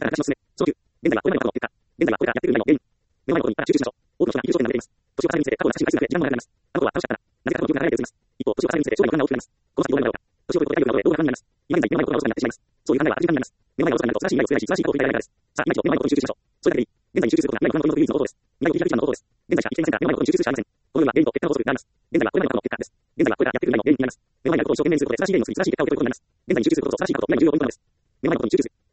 から私の勧め。その9、現在はこれまでの過去の結果。現在はこれからやってくる未来の原因。目の前のことにから集中しましょう。多くの人が友情点が出ています。年を重ねにつれ過去の懐かしい回数が増え、時間も長くなります。あの頃は楽しかったな。なぜか過去の記憶が流れて移ります。一方、年を重ねにつれ将来の不安が大きくなります。この先どうなるだろうか。年を取ることで体力がどうなるかになります。今現在、目の前のことがおろそかになってしまいます。そういう考えは悪循環になります。目の前のおろそかになると素晴らしい未来を作れないし、素晴らしいことを振り返らないからです。さあ、今一度目の前のことに集中しましょう。それだけでいい。現在に集中することが未来の不安の唯一の方法です。未来を切り開く時間の方法です。現在しか生きていませんから、目の前のことに集中するしかありません。このような原因と結果の法則があります。現在はこれまでの過去の結果です。現在はこれからやってくる未来の原因になります。目の前にあることを一生懸命にすることで素晴らしい原因を作り、素晴らしい結果を得ることになります。現在に集中することと素晴らしい過去を得ることが未来の重要ポイントなんです。目の前のことに集中する。